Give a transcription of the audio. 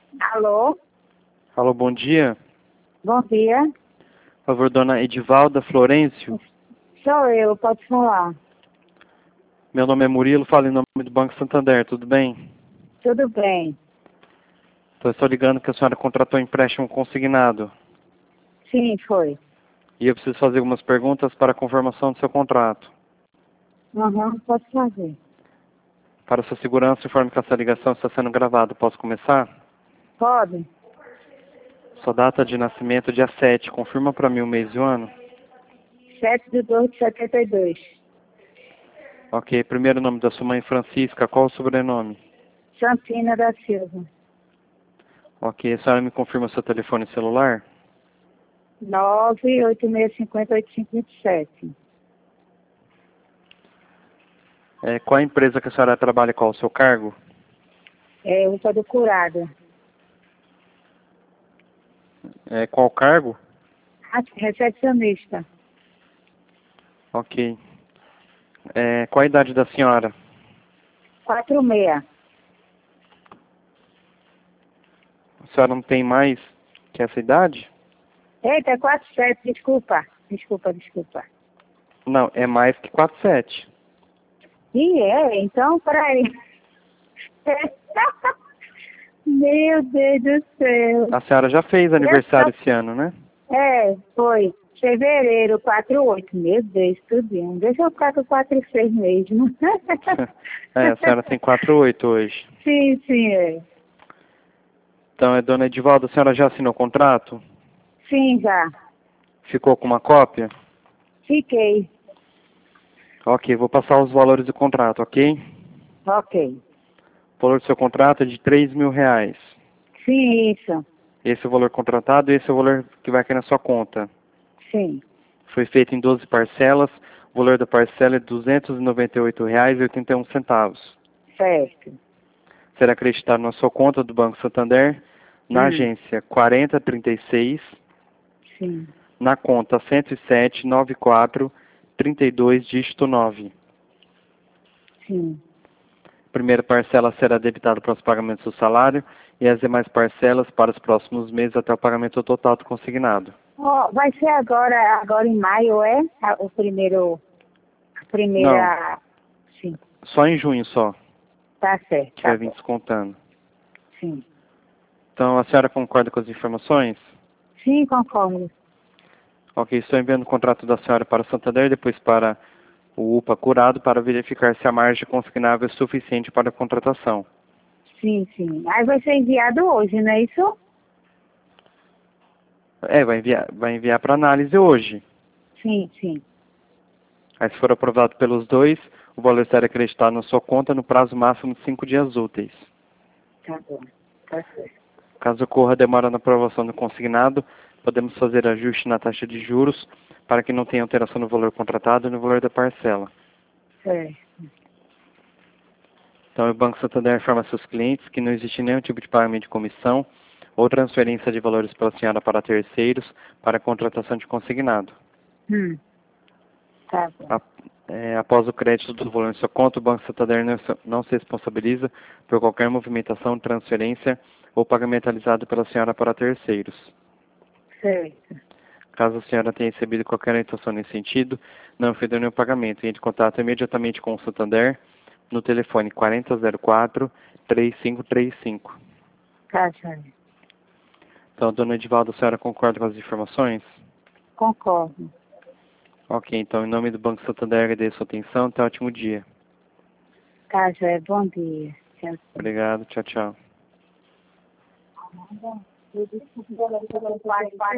Alô? Alô, bom dia. Bom dia. Por favor, dona Edivalda Florencio. Sou eu, pode falar. Meu nome é Murilo, falo em nome do Banco Santander, tudo bem? Tudo bem? Estou ligando que a senhora contratou um empréstimo consignado. Sim, foi. E eu preciso fazer algumas perguntas para a confirmação do seu contrato. Pode fazer. Para sua segurança, informe que essa ligação está sendo gravada. Posso começar? Pode? Sua data de nascimento, dia 7. Confirma para mim o mês e o ano. 7/2/72. Ok. Primeiro nome da sua mãe, Francisca. Qual o sobrenome? Santina da Silva. Ok. A senhora me confirma seu telefone celular? 986508527. Qual a empresa que a senhora trabalha? Qual o seu cargo? É UPA do Curado. Qual o cargo? Recepcionista. Ok. Qual a idade da senhora? 46. A senhora não tem mais que essa idade? Eita, 47, desculpa. Desculpa. Não, é mais que 47. Então, peraí. Meu Deus do céu. A senhora já fez aniversário esse ano, né? Foi. Fevereiro, 48. Meu Deus, tudinho. Deixa eu ficar com 46 mesmo. A senhora tem 48 hoje. Sim, é. Então, dona Edivalda, a senhora já assinou o contrato? Sim, já. Ficou com uma cópia? Fiquei. Ok, vou passar os valores do contrato, ok? Ok. O valor do seu contrato é de R$ 3.000. Sim, isso. Esse é o valor contratado e esse é o valor que vai cair na sua conta. Sim. Foi feito em 12 parcelas. O valor da parcela é R$ 298,81. Certo. Será acreditado na sua conta do Banco Santander, na agência 4036, Sim. na conta 1079432, dígito 9. Sim. A primeira parcela será debitada para os pagamentos do salário e as demais parcelas para os próximos meses até o pagamento total do consignado. Vai ser agora em maio, é? O primeiro, a Não, primeira... Sim. só em junho só, Tá certo, que tá vai vir bom. descontando. Sim. Então, a senhora concorda com as informações? Sim, concordo. Ok, estou enviando o contrato da senhora para o Santander e depois para o UPA Curado para verificar se a margem consignável é suficiente para a contratação. Sim. Aí vai ser enviado hoje, não é isso? Vai enviar para análise hoje. Sim. Aí, se for aprovado pelos dois, o valor será acreditado na sua conta no prazo máximo de 5 dias úteis. Tá bom. Tá certo. Caso ocorra demora na aprovação do consignado, podemos fazer ajuste na taxa de juros para que não tenha alteração no valor contratado e no valor da parcela. Certo. Então, o Banco Santander informa seus clientes que não existe nenhum tipo de pagamento de comissão ou transferência de valores pela senhora para terceiros para a contratação de consignado. Tá bom. Após o crédito do valor em sua conta, o Banco Santander não se responsabiliza por qualquer movimentação, transferência ou pagamento realizado pela senhora para terceiros. Certo. Caso a senhora tenha recebido qualquer orientação nesse sentido, não fez nenhum pagamento. Entre em contato imediatamente com o Santander no telefone 4004-3535. Tá, Jair. Então, dona Edivalda, a senhora concorda com as informações? Concordo. Ok, então, em nome do Banco Santander, agradeço a sua atenção. Tenha um ótimo dia. Tá, Jair. Bom dia. Tchau. Obrigado. Tchau, tchau.